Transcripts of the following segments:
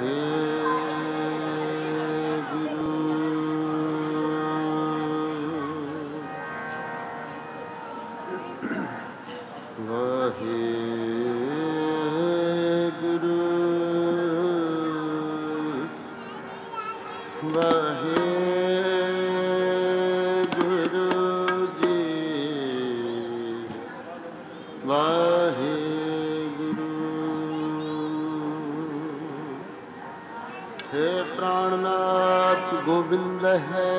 ਗੋਬਿੰਦ ਹੈ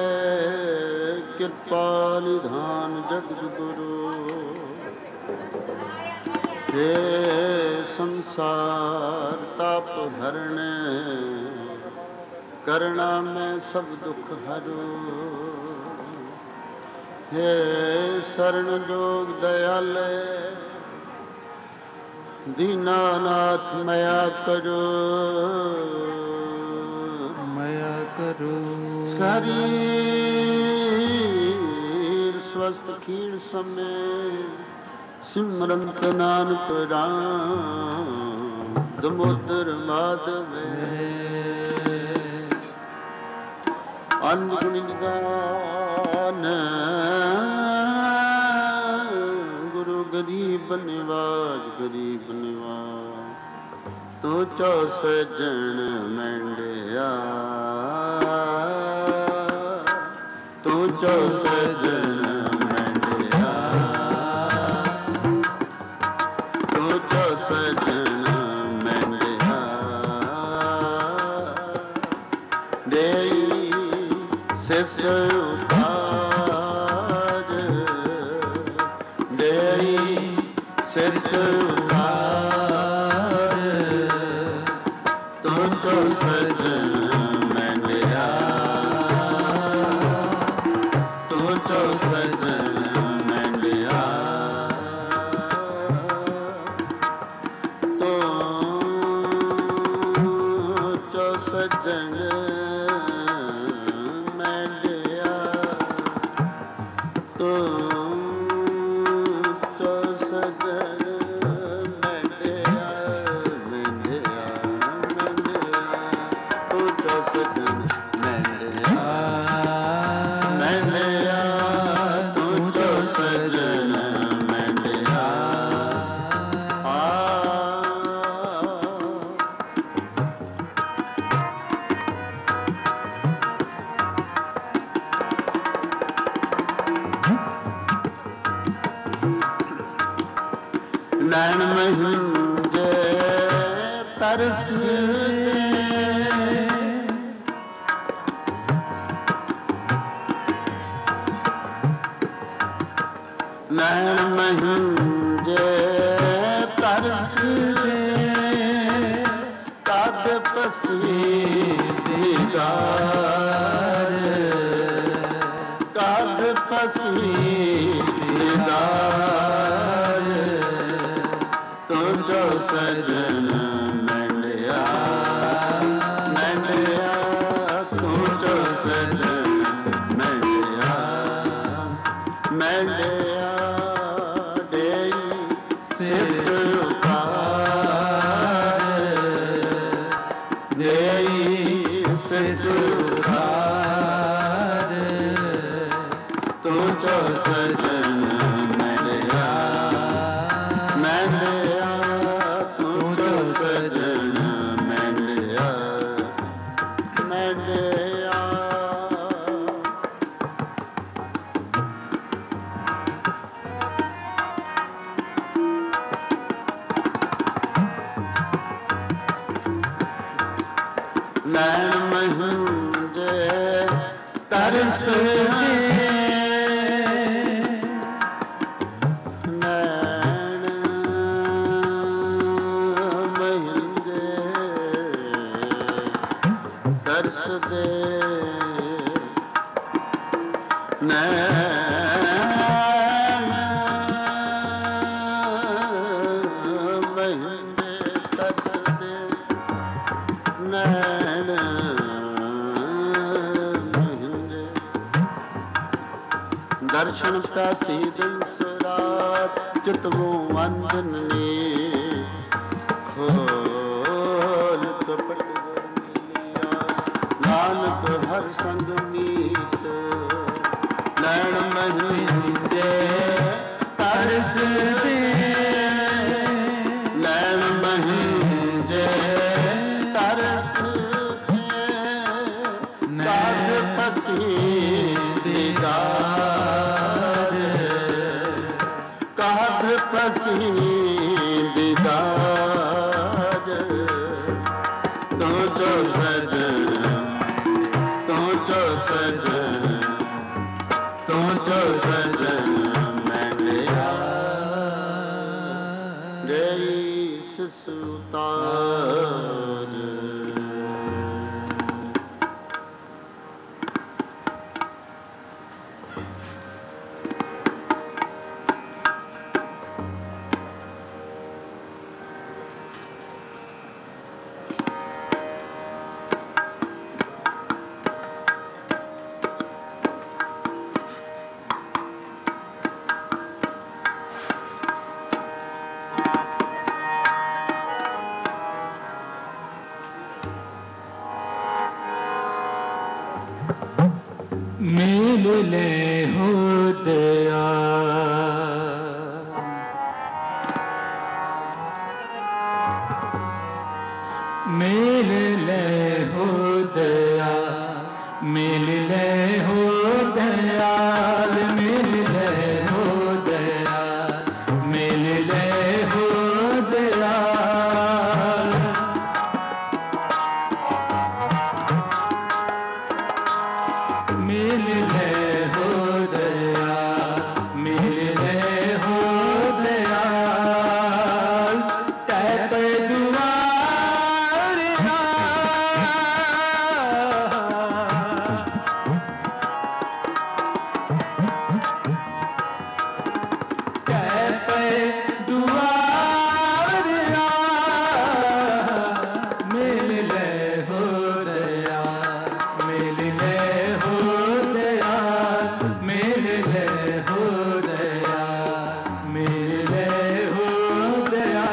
ਕਿਰਪਾ ਨਿਧਾਨ ਜਗਤ ਗੁਰੂ। हे ਸੰਸਾਰ ਤਾਪ ਹਰਣ ਕਰਣਾ ਮੈਂ ਸਭ ਦੁਖ ਹਰੋ। हे ਸਰਣ ਜੋਗ ਦਇਆਲੇ ਦੀਨਾਨਾਥ ਮਇਆ ਕਰੋ। शरीर स्वस्थ खीण समय सिमरंत नानक राम दमोदर माधव अनगुण निदान गुरु गरीब निवाज गरीब निवाज तो चौ सजन मंडिया तू चौ सजन मंडिया तू चौ सजन मंडिया देई सिस उतार देई सिस उतार तू चौ सजन नैन महिंजे तरस दे नैन महिंजे तरस दे कद पसीदार कद पसीदार जो सजन मंडिया मंडिया तू जो सजन मंडिया मंडिया देई सिस उतार देई सिस उतार तू जो सजन मंडिया मंडिया सजन मंडिया मंडिया नैन महिंजे तरस दे नैन महिंजे तरस दे नैन महिंजे दर्शन प्यासी दिन सुरात चितवो वंदन ने खोल कपट जो सजन मैंने गई सुतार। मिल ले हो दया मिल ले हो दया मिल ले हो दयाल मिल ले हो दया मिल ले हो दयाल मिल ले हो दया मिल ले हो दयाल तैप दुआर तैप दुआर मिल ले हो दया मिल ले हो दया मिल ले हो दया मिल ले हो दया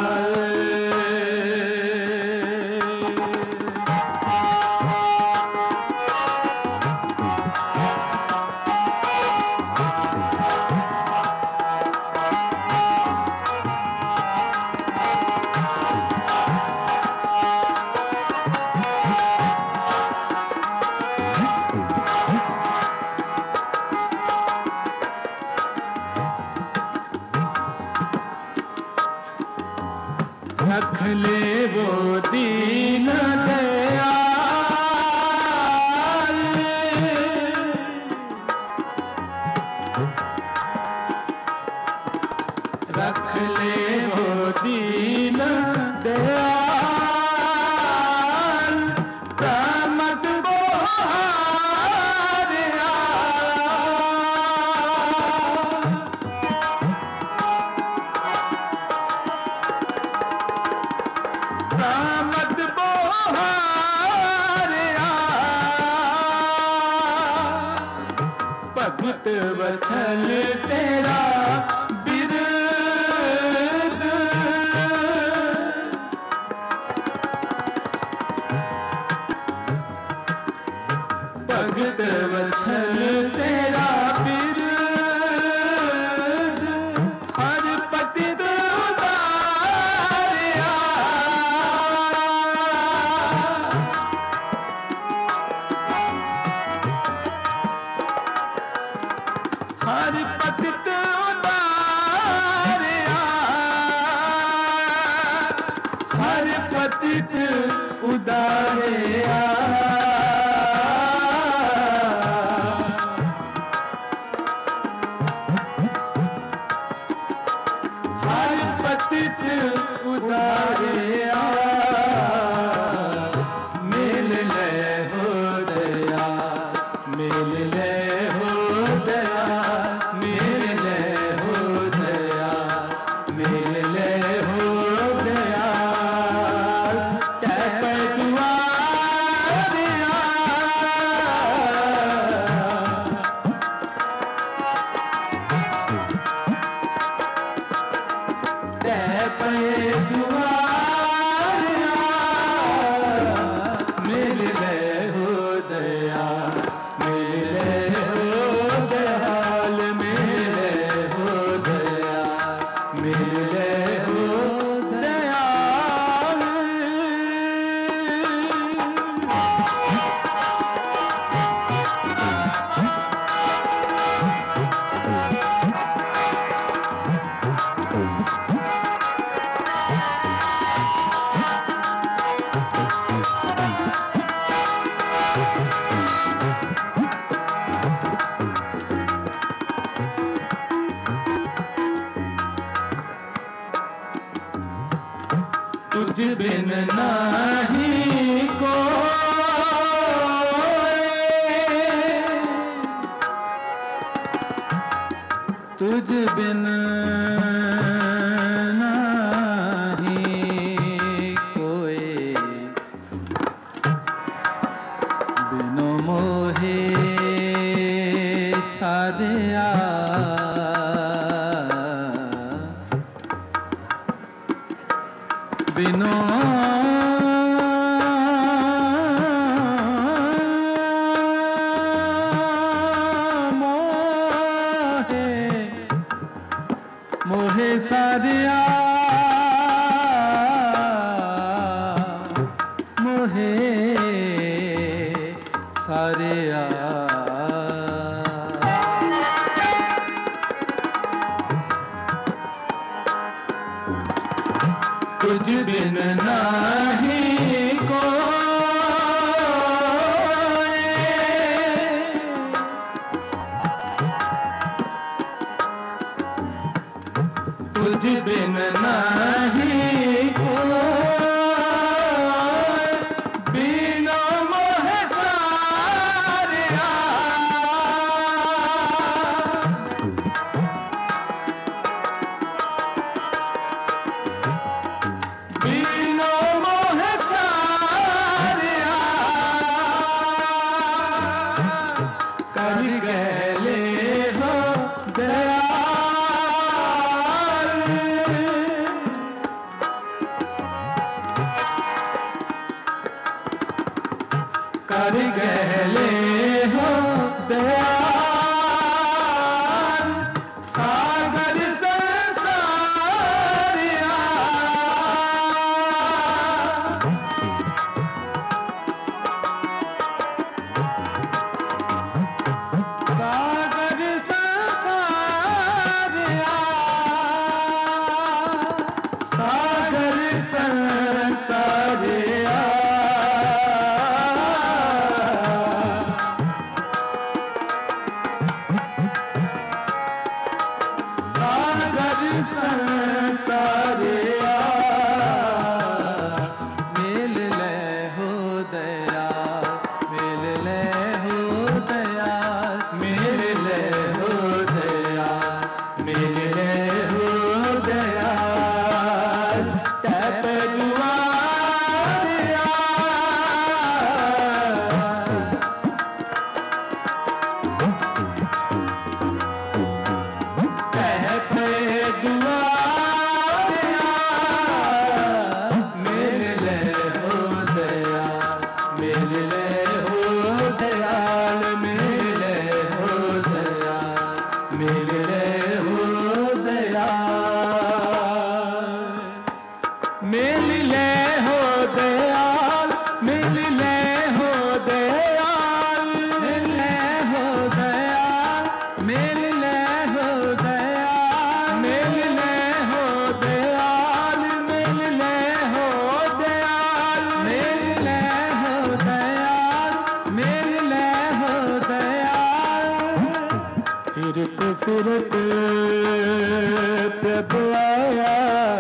रख ले वो दीन दयाल रख ले वो दीन दयाल रहमत बोहारिया रहमत बोहारिया भगत वचन तेरा बिरद भगत वचन तेरा बिरद हर पतित उतारिया हर पतित उतारिया हर पतित उदारिया हर पतित उदारिया मिल ले हो दया मिल ले हो दया मिल ले हो दया मिल ले हो दया तैप दुआर सारे तुझ बिन नाही कोई, तुझ बिन नाही कोई, बिना मोह सारिया, बिना मोह सारिया, कर गले हो दयाल, कर गले हो दयाल, सागर संसारिया, सागर संसारिया, सागर संसारिया, सागर संसारिया, मेल ले हो दया, मेल ले हो दया, मेल ले हो दया, मेल ले हो दया, तब दुआरिया, फिरत फिरत प्रभु आया,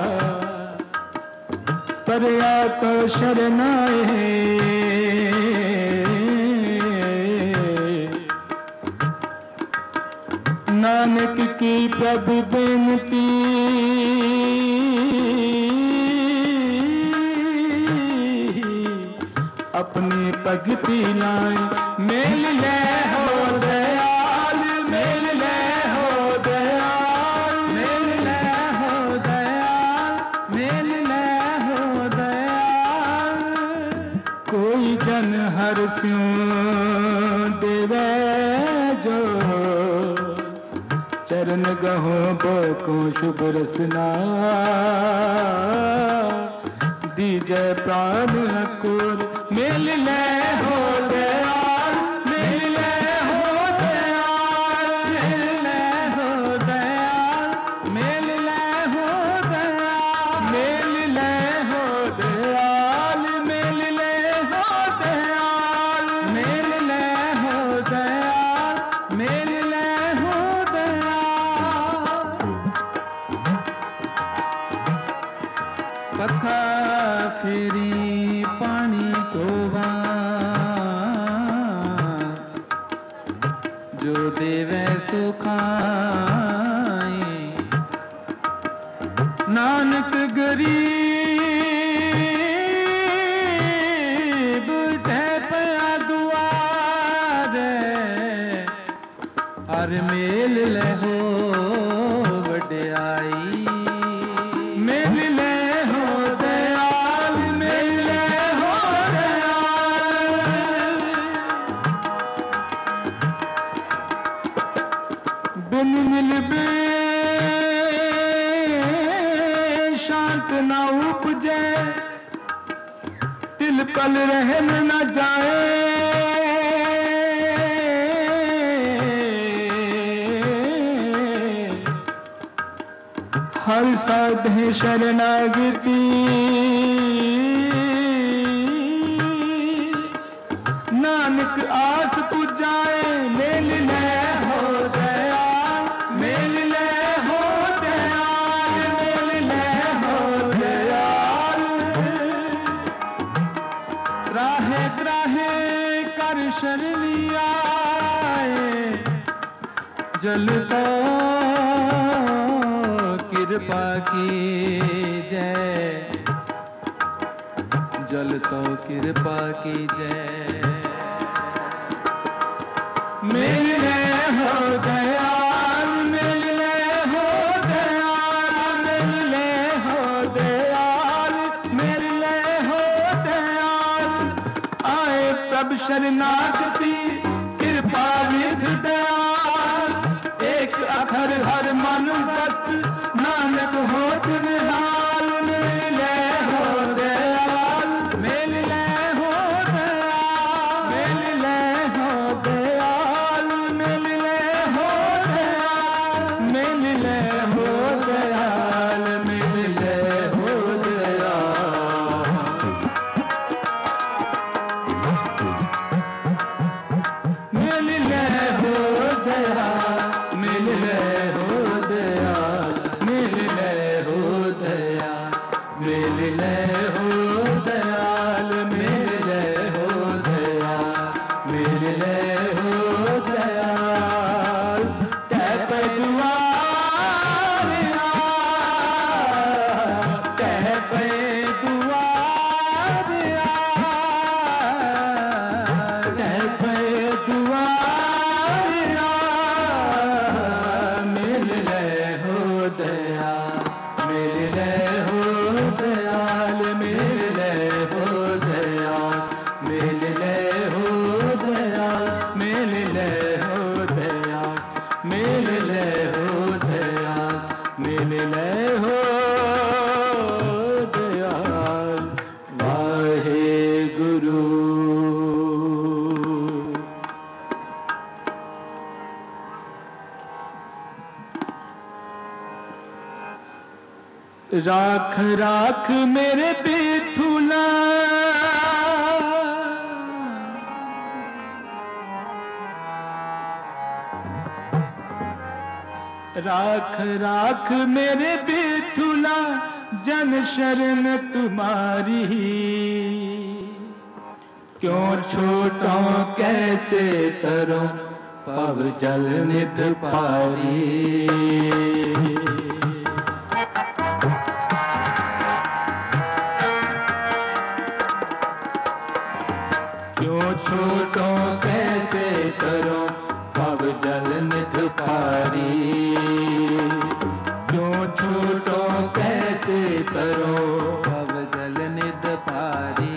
परया को शरणाए, नानक की प्रभु बेनती, अपनी भगति लाए, मेल ले हो दयाल, मेल ले हो दयाल, मेल ले हो दयाल, मेल ले हो दयाल, कोई जन हर स्यों देवे जो, चरण गहो बको शुभ रसना, दीजय प्राण अकुर, मेल ले हो दयाल, मेल ले हो दयाल, मेल ले हो दयाल, मेल ले हो दयाल, मेल ले हो दयाल, मेल ले हो दयाल, मेल ले हो दयाल, मेल ले हो दयाल, पखा फेरी पानी चोवा, जो देवे सो खाए, नानक गरीब ठहपया दुआरे, हर मेल ले हो वड्याई, मेल ले हो दयाल, मेल ले हो दयाल, बिन मिलबे शांत न उपजे, तिल पल रहन न जाए, साधे शरणागति नानक आस पुजाए मेल ले हो दयाल मेल ले हो दयाल मेल ले हो दयाल त्राहे त्राहे कर शरणिया जलता कृपा की जय जल तो कृपा की जय मिल ले हो दयाल मिल ले हो दयाल मिल ले हो दयाल मिल ले हो दयाल आए प्रभु शरणागति कृपा विध दयाल एक अखर हर मन बस्त नानक हो निहाल मिल ले हो दयाल मिल ले हो दयाल मिल ले हो दयाल मिल ले हो दयाल मिल ले हो दयाल मिल ले हो दयाल मिल ले हो दयाल मिल ले हो दयाल मिल ले हो दयाल मिल ले हो दयाल मिल ले हो दयाल मिल ले हो दयाल तै पे दुआर तै पे दुआर तै पे दुआर मिल ले हो दयाल मिल ले हो दयाल मिल ले हो दयाल मिल ले हो दयाल मिल ले हो दयाल मिल ले हो दयाल मिल ले हो दयाल वाहे गुरु राख राख मेरे बेठुला राख राख मेरे बेठुला जन शरण तुम्हारी क्यों छोटों कैसे तरों पव जल निध पारी क्यों छोटों कैसे करो पव जल निध पारी क्यों छोटों कैसे करो पव जल निध पारी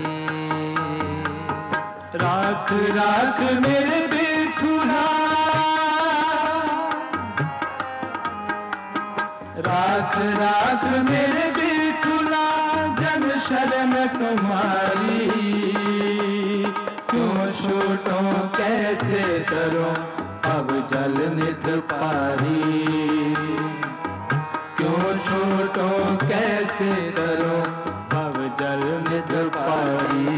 राख राख मेरे बेठुला राख राख मेरे बेठुला जन शरण तुम्हारी क्यों छोटों कैसे करो अब जल निध पारी क्यों छोटों कैसे करो अब जल निध पारी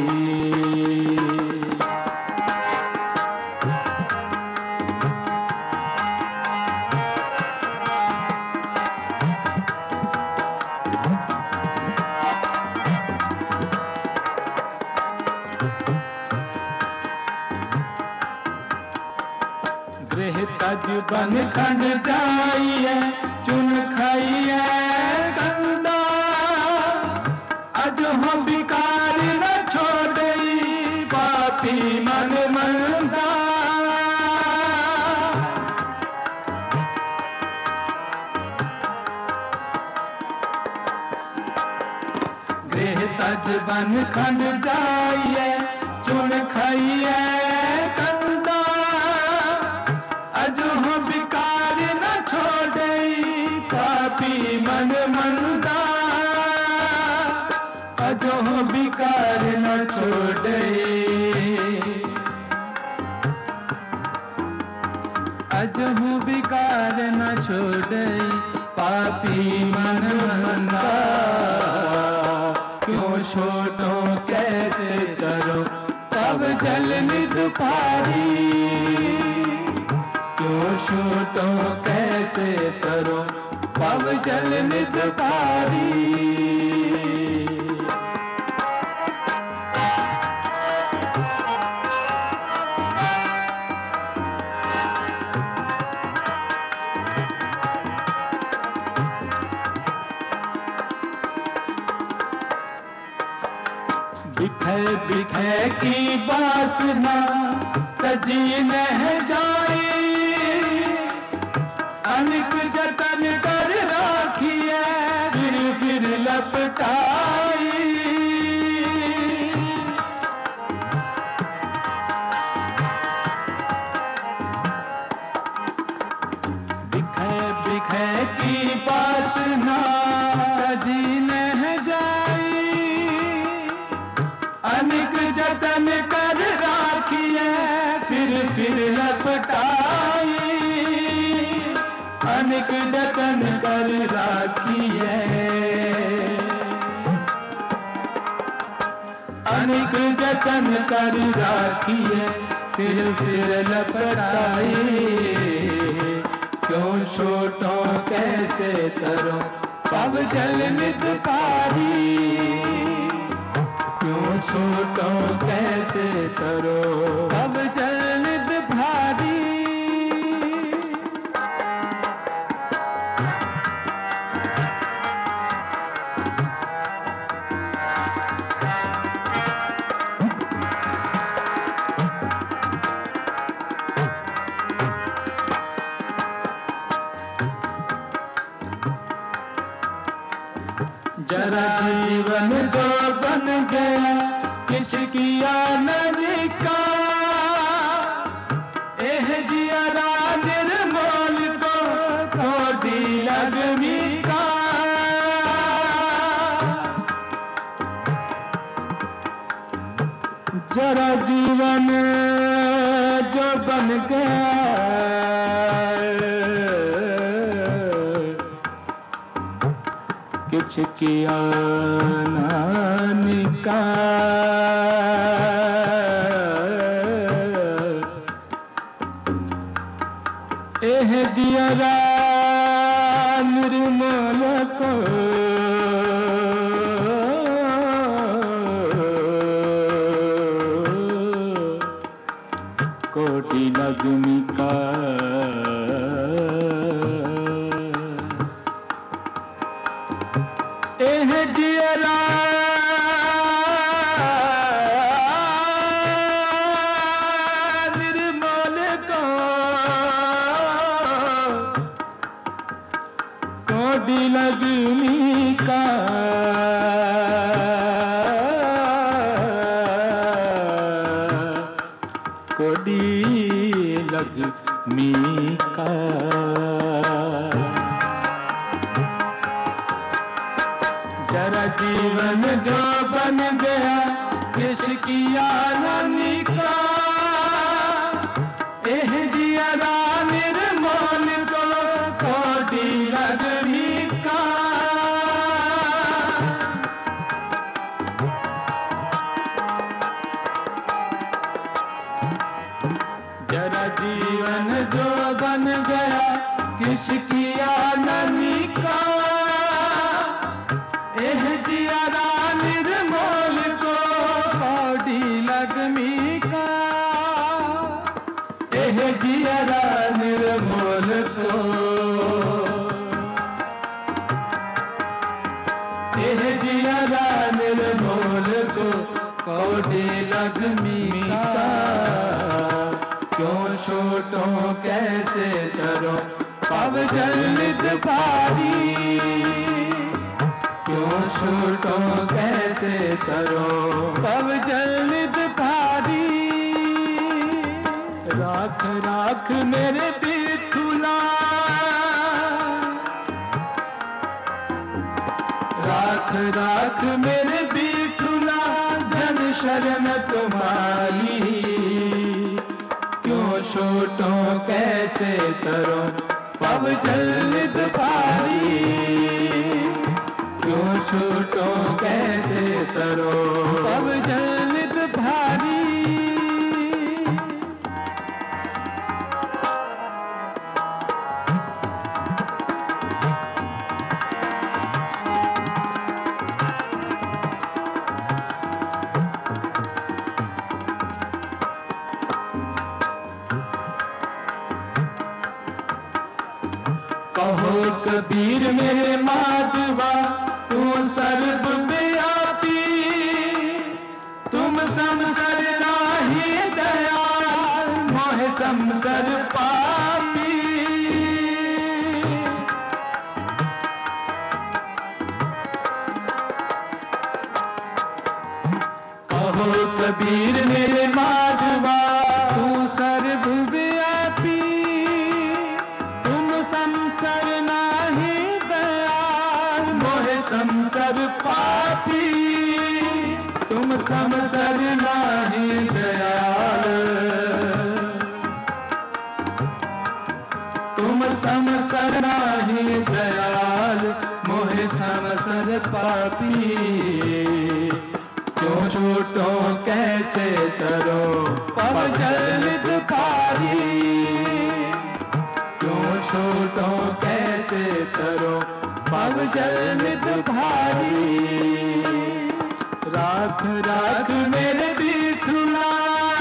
तज बन खंड जाइए चुन खाइए कंदा अज हो बिकार न छोड़े पापी मन मंदा गृह तज बन खंड जाइए चुन खाइए पापी मन मंदा अजो बिकार न छोड़े अजो बिकार न छोड़े पापी मन तरो पव जल निध पारी। क्यों छूटो कैसे तरो पव जल निध पारी। बिखै बिखै की बासना तजी नह जाई। अनेक जतन कर राखिए फिर लपटाई। बिखै बिखै की बासना तजी नह जाई। अनेक जतन कर राखिए फिर लपटाई। अनेक जतन कर राखिए अनेक जतन कर राखिए फिर लपटाई। क्यों छोटो कैसे तरो पव जल निध पारी। क्यों छूटो कैसे तरो पव जल निध भारी। जरा जीवन जो बन गया किस किया नरिका। एह जियरा निर्मोल को थोड़ी लगमी का। जरा जीवन जो बन गया किछ किया नानिका। एह जियरा निर्मल को कोटि लगमी का। एह जियरा निर्मल को कोटि लगमी का। कोटि लगमी का। जरा जीवन जो बन गया किस किया नानिका। एह जियरा निर्मल को कोटि लगमी का। जरा जीवन जो बन गया किस किया नानिका। एह जियरा निर्मोल को कोटि लगमी का। एह जियरा निर्मोल को एह जियरा निर्मोल को कोटि लगमी का। क्यों छोटो कैसे तरो पव जल निध पारी। क्यों छूटो कैसे तरो पव जल निध भारी। राख राख मेरे बिठुला। राख राख मेरे बिठुला जन शरण तुम्हारी। क्यों छूटो कैसे तरो पव जल निध भारी। क्यों छूटो कैसे तरो पव जल निध भारी। कबीर मेरे माधवा तू सर्वव्यापी, तुम संसर नाही दयाल मोहे संसर पापी। कहो कबीर मेरे माधवा तू सर्वव्यापी, तुम संसर नाही दयाल मोहे संसर पापी, तुम संसर नाही दयाल, तुम संसर नाही दयाल मोहे संसर पापी। क्यों छूटो कैसे तरो पव जल दुखारी, क्यों छूटो कैसे तरो पव जल दुखारी। राख राख मेरे बिठुला,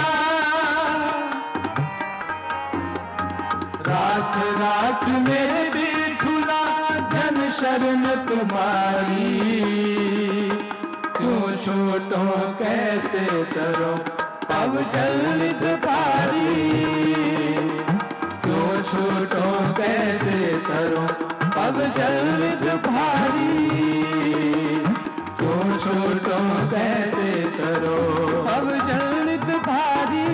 राख राख मेरे बिठुला जन शरण तुम्हारी। क्यों छूटो कैसे तरो पव जल दुखारी, क्यों छूटो कैसे तरो पव जल दुखारी। क्यों छूटो कैसे तरो पव जल दुखारी,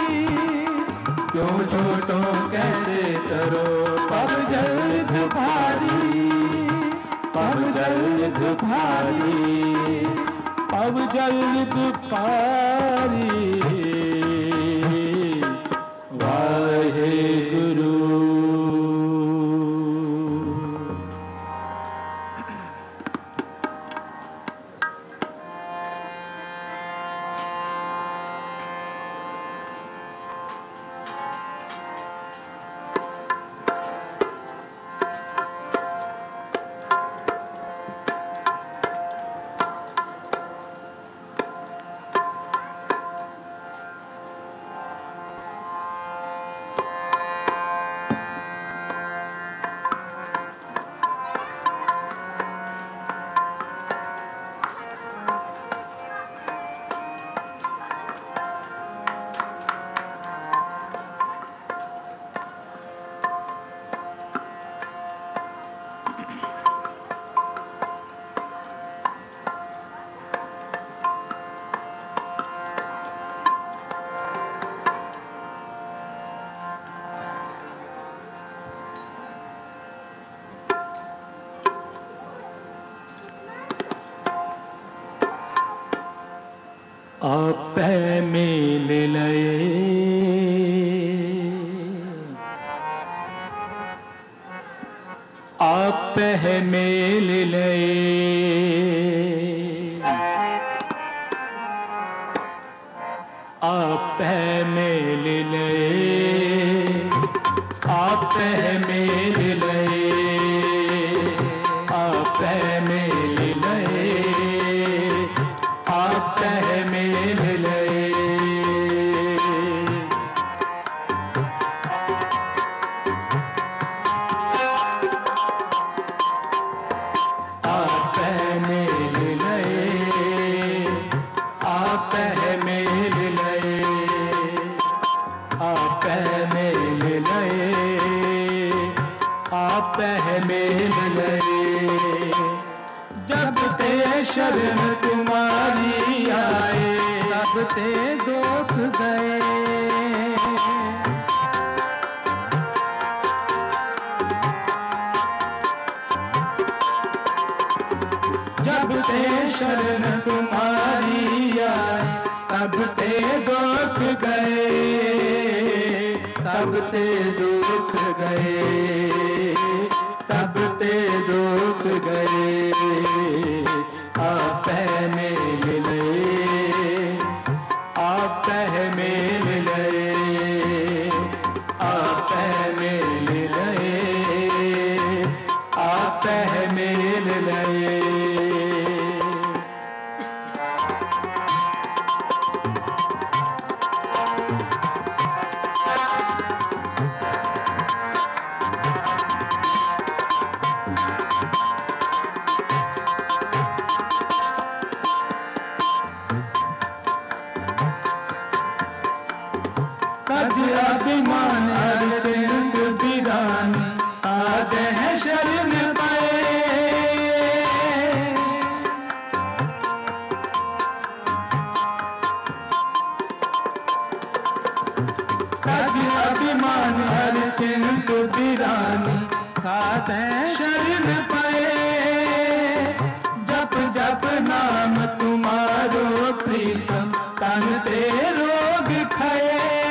क्यों छूटो कैसे तरो पव जल दुखारी, पव जल दुखारी, पव जल दुखारी। वाहे गुरु। आपै मिल लए, आपै मिल लए, आपै मिल लए, आपै मिल लए, आपै मिल लए, आपै मिल लए। आपै मिल लए, आपै मिल लए, आपै मिल लए, आपै मिल लए। जब ते शरण तुम्हारी आए तब ते दुख गए, जब ते शरण तुम्हारी आए तब ते दुख गए, तब ते दुख गए, तब ते दुख गए। आपै मिल लए, आपै मिल लए, आपै मिल लए, आपै मिल लए। अभिमान हर चिंत बिरानी साधे हैं शरण पाए। राज अभिमान हर चिंत बिरानी साधे शरण पाए। जप जप नाम तुम्हारो प्रीतम तन ते रोग खाए।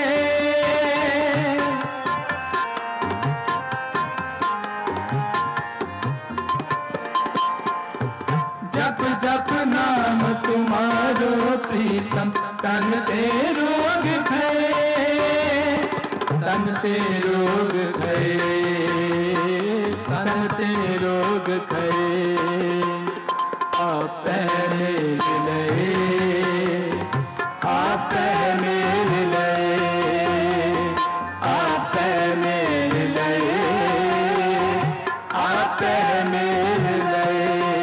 जप जप नाम तुम्हारो प्रीतम तन ते रोग खाए। तन ते रोग खाए। तन ते रोग खाए। आप मेल लए। आप मेल लए। आप मेल लए। आप मेल लए।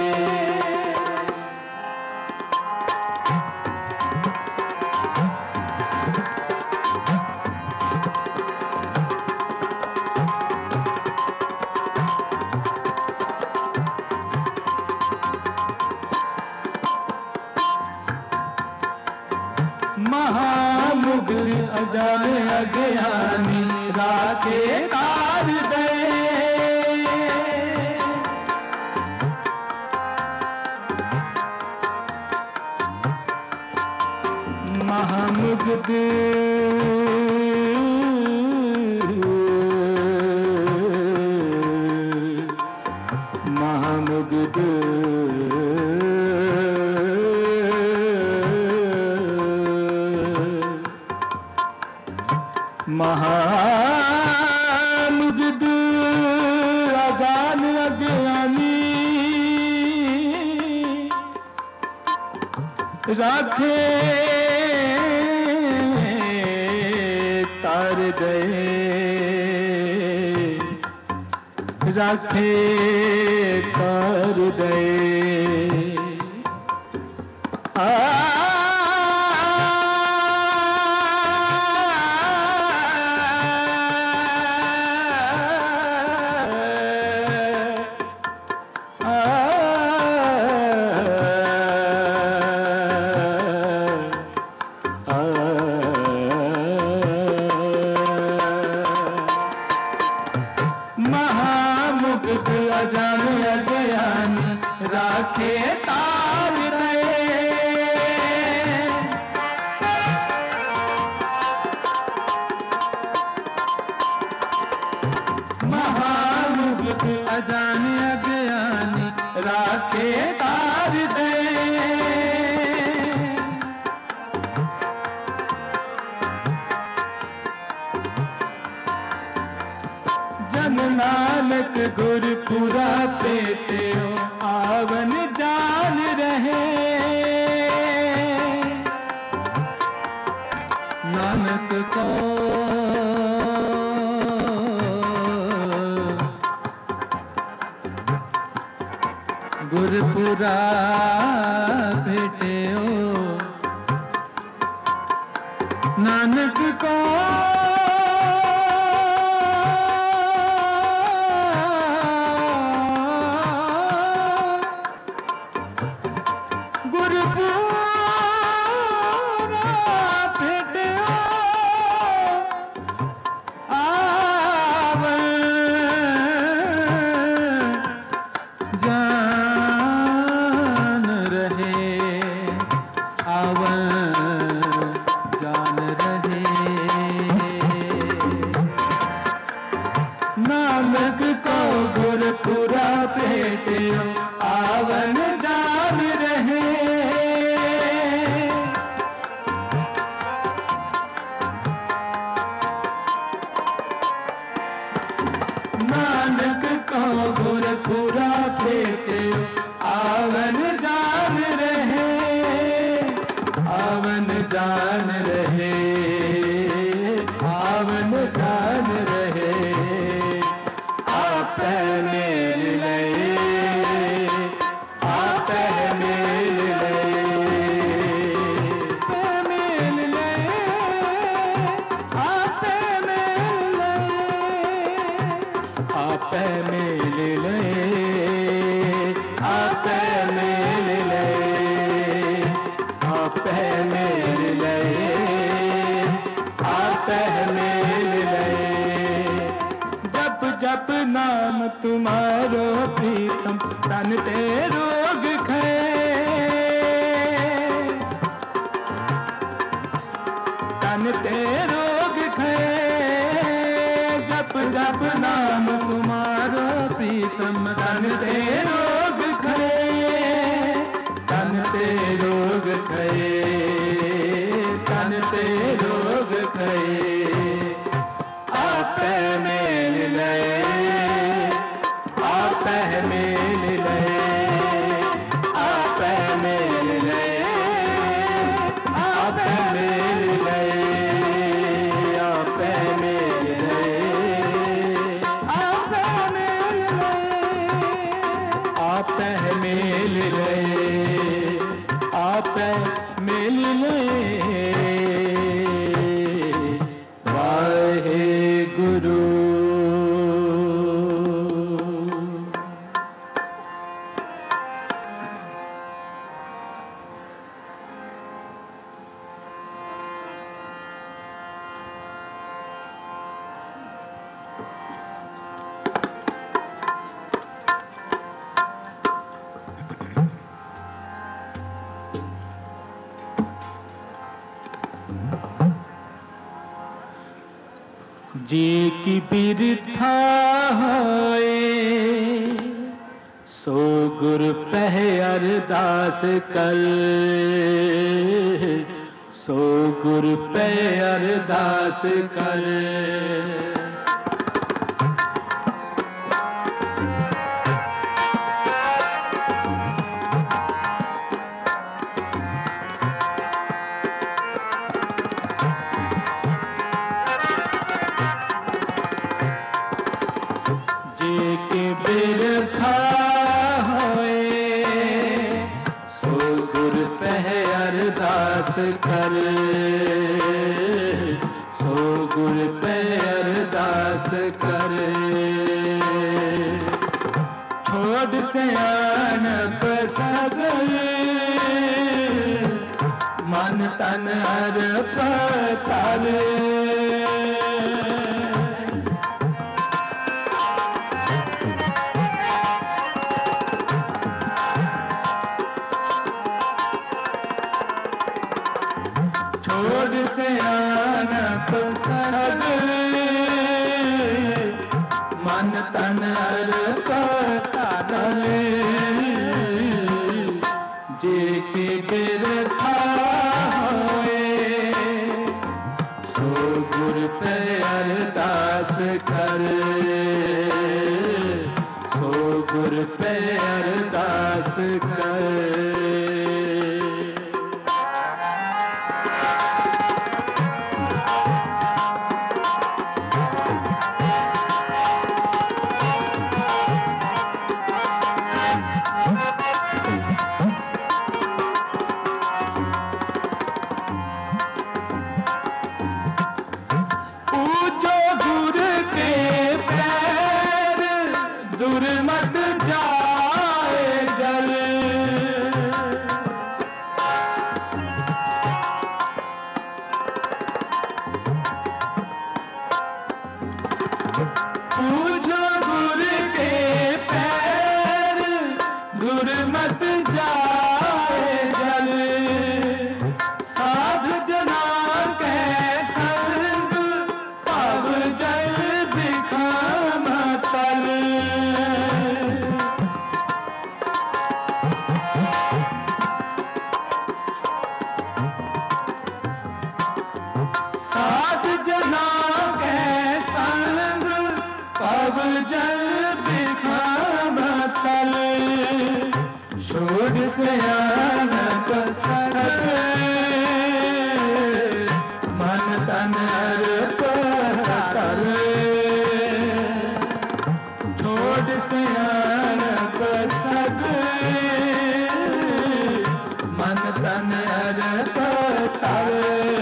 महामुग्ध अजाने अज्ञानी राखे तार दे। महामुग्ध महामुग्ध महामुग्ध अजान अज्ञानी राखे तार गए। राखे तार गए। महामुग्ध अजान अज्ञानी राखे तार दे। महामुग्ध अजान अज्ञानी राखे तार दे। जन नानक गुरपुरा पेट्यो आवन जान रहे। नानक को गुरपुरा पेट्यो नानक को जान रहे। आवन जान रहे। नानक को गुरपुरा पेट्यो आवन जान रहे। नानक को गुरपुरा पेट्यो आवन जान रहे। आवन जान रहे। आवन जान रहे। आप मेल लए। आप मेल लए। मेल लए। आप जप नाम तुम्हारो प्रीतम तन ते रोग खै तन ते रोग खै जप जप नाम तुम्हारो प्रीतम तन ते रोग खै तन ते रोग खै तन ते रोग खै आपे मेल लय आपे मेल लय आपे मेल लय आपे मेल लय आपे मेल लय आपे मेल लय आपे मेल लय आपे मेल लय गुरु जी की बिरथा होए सो गुर पह अरदास कर सो गुर पह अरदास कर बिरथा होए सो गुर पह अरदास कर सो गुर पह अरदास कर छोड़ सियानप सगल मन तन अर्प कर छोड़ सियानप सगल मन तन अर्प कर जे की बिरथा होए सो गुर पे अरदास कर सो गुर पे अरदास कर दुर्मत जाए जल पूजो गुर के पैर दुर्मत जाए जल साध जना के संग पव जल बिखम तल साध जना के संग पव जल बिखम तल छोड़ सियानप सगल मन तन अर्प कर छोड़ सियानप सगल मन तन अर्प कर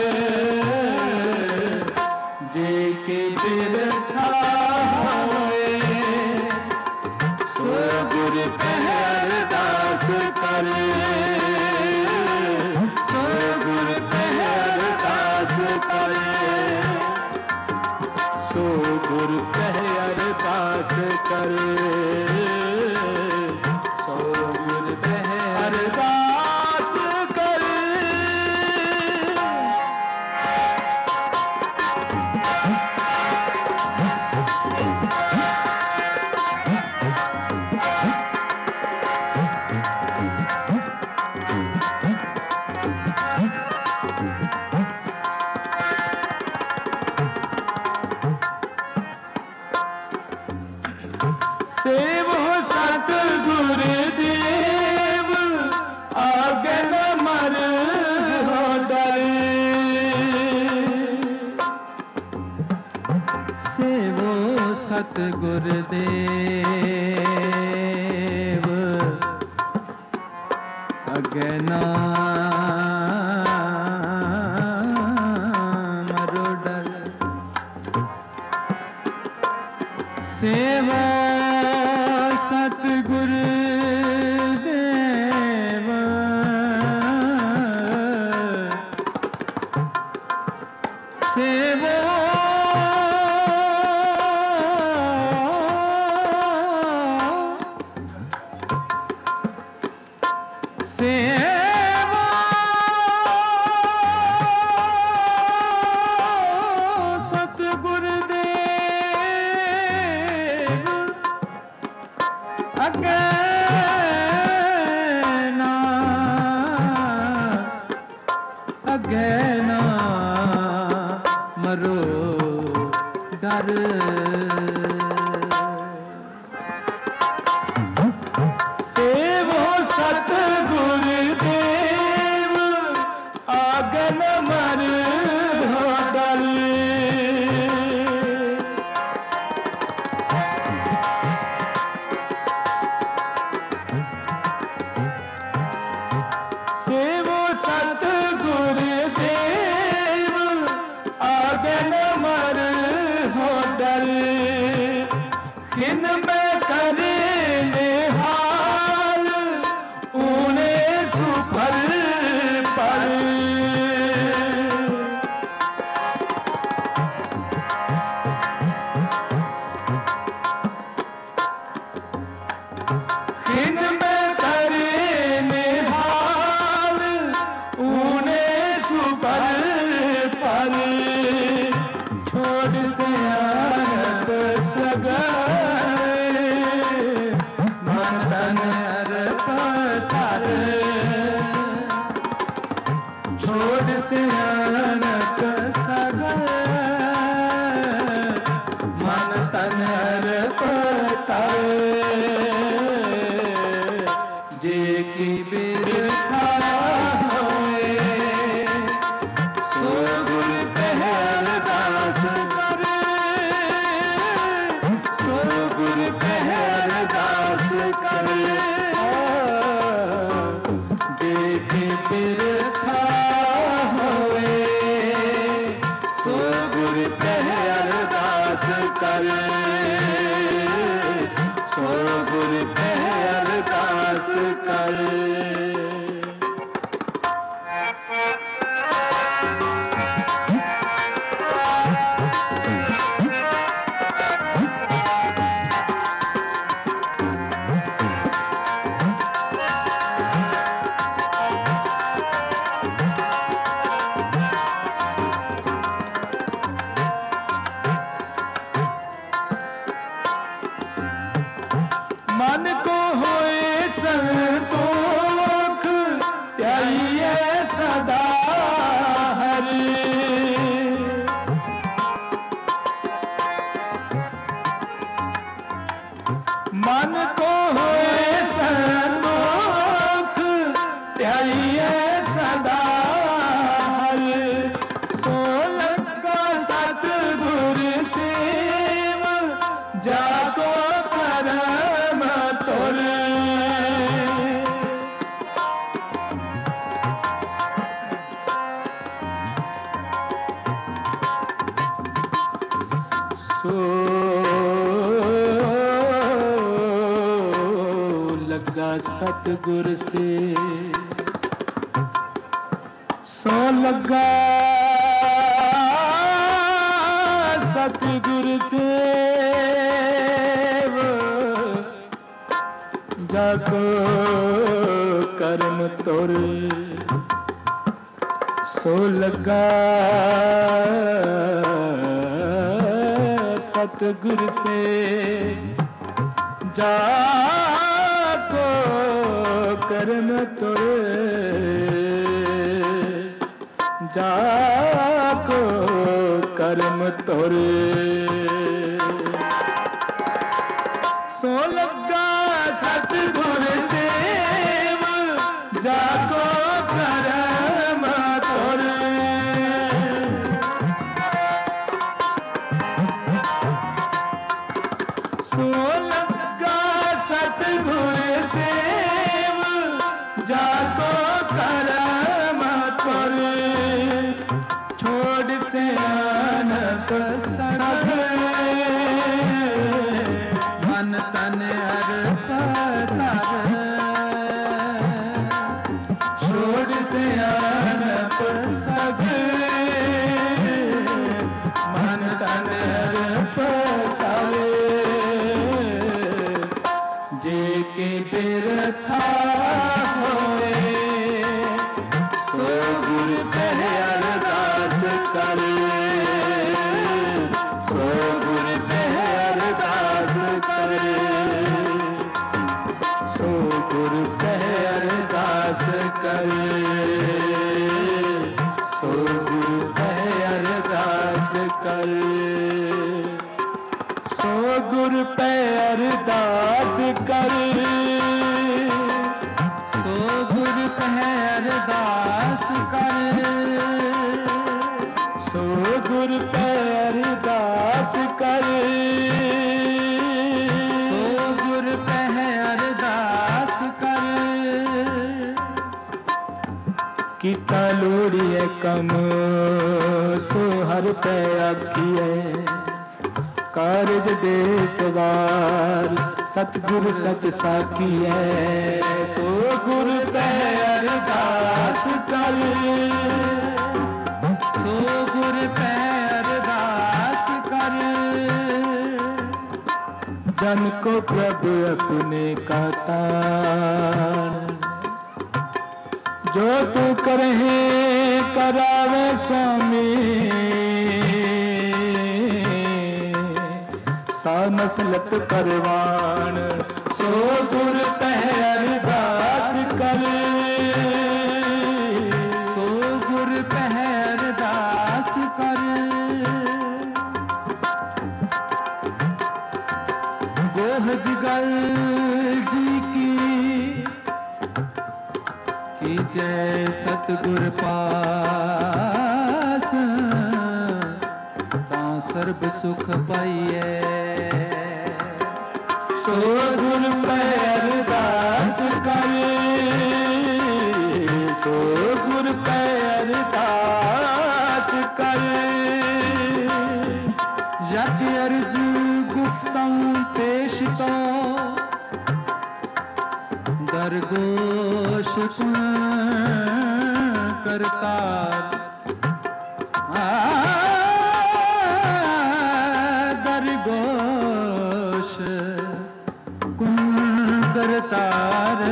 जे के बिरथा होए सो गुर पह अरदास कर सो गुर पह अरदास कर सो गुर पह अरदास कर, सो गुर पहर अरदास कर। सेवो सतगुर देव आगे न मर हो डर। सेवो सतगुर देव आगे न मरो डर। सेवा सतगुर देव सेवो सेवा सतगुर देव अगे ना मरो डर। सेवो सतगुर देव आगे न मर हो डर। सेवो सतगुर देव आगे न मर हो डर। किन में करे निहाल ऊने सुफल पर। किन में करे निहाल ऊने सुफल पर। छोड़ सियानत सगर मन तन अर्पण। छोड़ सियानत सगर मन तन अर्पण। जे की बिरखा होए सो गुर पहर दास कर। सो गुर पहर दास कर। जे की बिरखा होए सो गुर पहर दास कर। सो गुर पहर दास कर। मन को होए संतोख त्याइए सदा हरि। मन को होए संतोख त्याइए सदा हरि। सो लगा सतगुर सेव जाको परम तुर। सो लगा सतगुर से सो लगा सतगुर से जाको कर्म तुर सो लगा सतगुर से जाको कर्म तुर जाको कर्म तुर सो लगा सतगुर से जाको कर्म तुर सो लगा सतगुर से जाको कर्म तुर छोड़ से आनप सब मन तन अर्प कर छोड़ से आनप सब मन तन अर्प कर जे के बिरथा होए सो गुर कह अरदास कर सो गुर कह अरदास कर सो गुर कह अरदास कर सो गुर कह अरदास कर सो गुर पे अरदास कर सो गुर पे अरदास कर सो गुर पे अरदास कर सो गुर पे अरदास कर किता लोड़िए कम सो हर पे आखिए कारज दे सवार सतगुर सत साकी है सो गुर पे अरदास कर सो गुर पे अरदास कर जन को प्रभु अपने का तान जो तू करहे करावे स्वामी सा मसलत परवान सो गुर पे अरदास कर सो गुर पे अरदास कर गोहज गल जी की जय सतगुर पास सर्ब सुख पाइए सो गुर पे अरदास कर सो गुर पे अरदास कर यक अर्ज गुफ्तम पेश तो दरगोश करतार दरगोश कुन करतार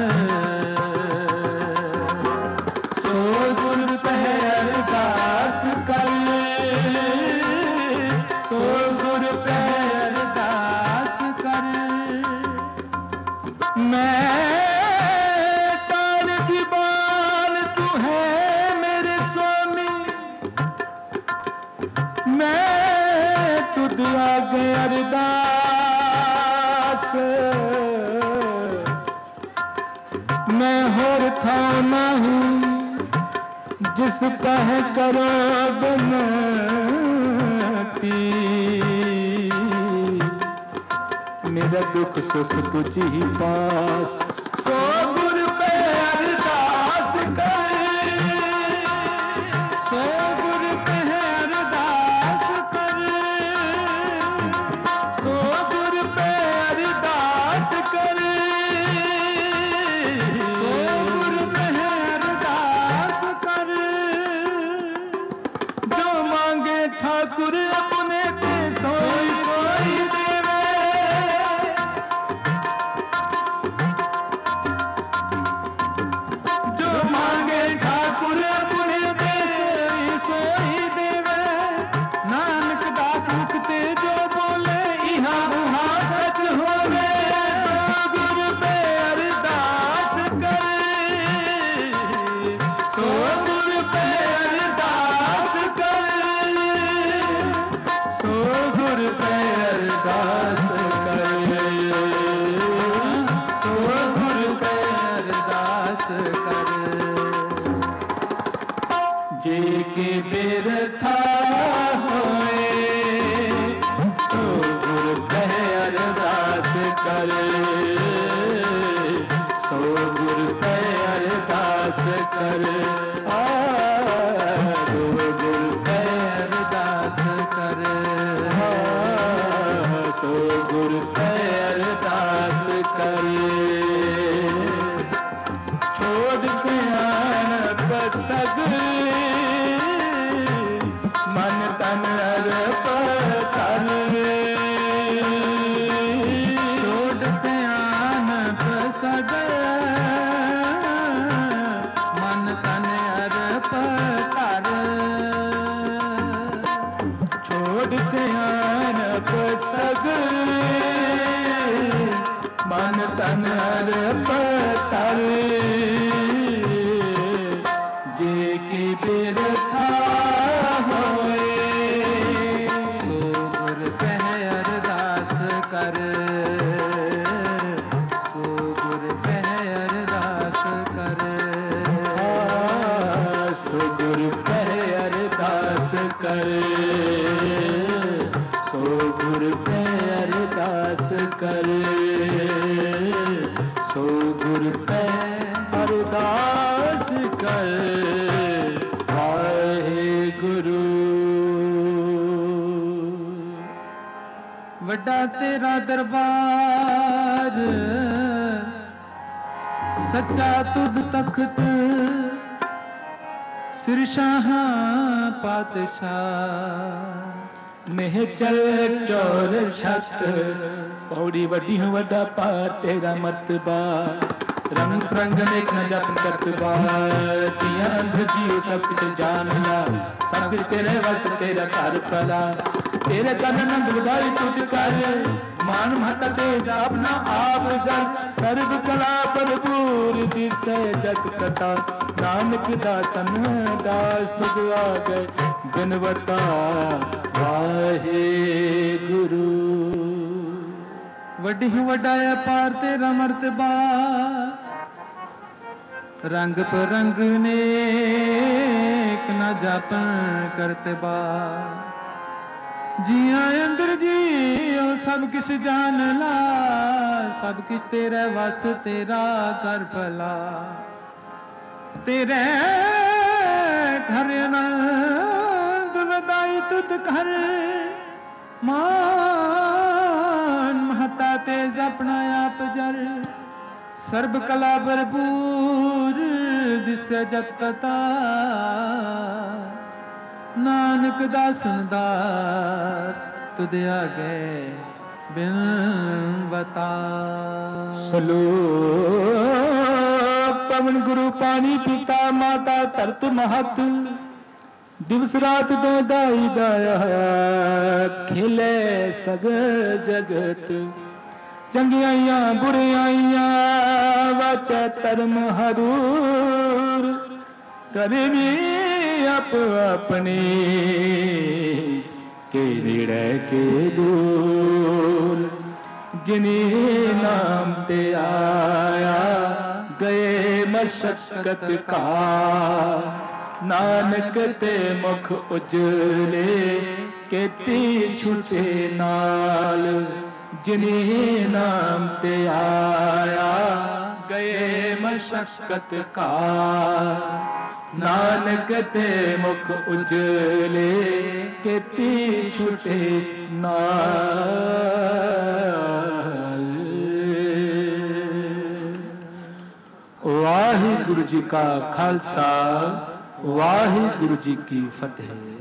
सो गुर पे अरदास कर सो गुर पे अरदास कर मैं आगे अरदास मैं होर थाना हूँ जिस कह करो बनती मेरा दुख सुख तुझ ही पास सो गुर पे अरदास कर सो गुर पे अरदास कर सो गुर पे अरदास कर सो गुर पे अरदास कर जो मांगे ठाकुर अपने ते सोई सोई देवे सकते जो बोले यहाँ वहाँ सच होवे गुरु पे अरदास कर सो गुरु पे अरदास कर सो गुरु पे अरदास कर सो गुरु पे अरदास कर जे के बिरथा होए सो गुरु पे अरदास कर सो गुरु पे अरदास कर सो गुरु पे अरदास कर सो गुरु पे अरदास कर छोड़ सियाणप सगले मन तन अर्प कर छोड़ सियाणप सगले मन तन अर्प कर छोड़ सियाणप सगले मन तन अर्प कर जे की बिरथा होए सो गुरु पे अरदास कर सो गुरु पे अरदास कर सो गुरु पे अरदास कर सो गुरु पे अरदास कर सो गुरु पे अरदास कर वाहेगुरु वड्डा तेरा दरबार सच्चा तुद तख्त सिर शाहां पातशाह निहचल चौर छत पौड़ी वड्डी वड्डा पार तेरा मर्तबा रंग प्रंग नेक न जप करतबा जिया अंध जियो सब कुछ जानना सब कुछ तेरे वस तेरा कर भला तेरे कन नंद बुधाई तुझ कर मान महता तेज अपना आप जल सर्व कला भरपूर दिसे जत कथा नानक दासन दास तुझ आ गए बिनवता वाहे गुरु वड्डी वड्डाया पार तेरा मर्तबा रंग परंग नेक न जापन करतबा जिया अंदर जियो सब किस जान ला सब किस तेरे वस तेरा कर भला तेरे घर आनंद वदाई तुद घर मान महता तेज अपना आप जर सर्व कला भरपूर दिसे जत कथा नानक दासन दास तुद आगे बिन बता सलो पवन गुरु पानी पिता माता तरत महत दिवस रात दो दाई दाया खिले सग जगत चंगियाइया बुरियाइया वाचा धर्म हरूर करवी अप अपनी के निड़े के दूर जिन्हें नाम ते आया गए मशक्कत का नानक ते मुख उजले केती छुटे नाल जिन्हें नाम ते आया गए मशक्कत का नानक ते मुख उजले केती छुटे नाल। वाहिगुरु जी का खालसा वाहिगुरु जी की फतेह।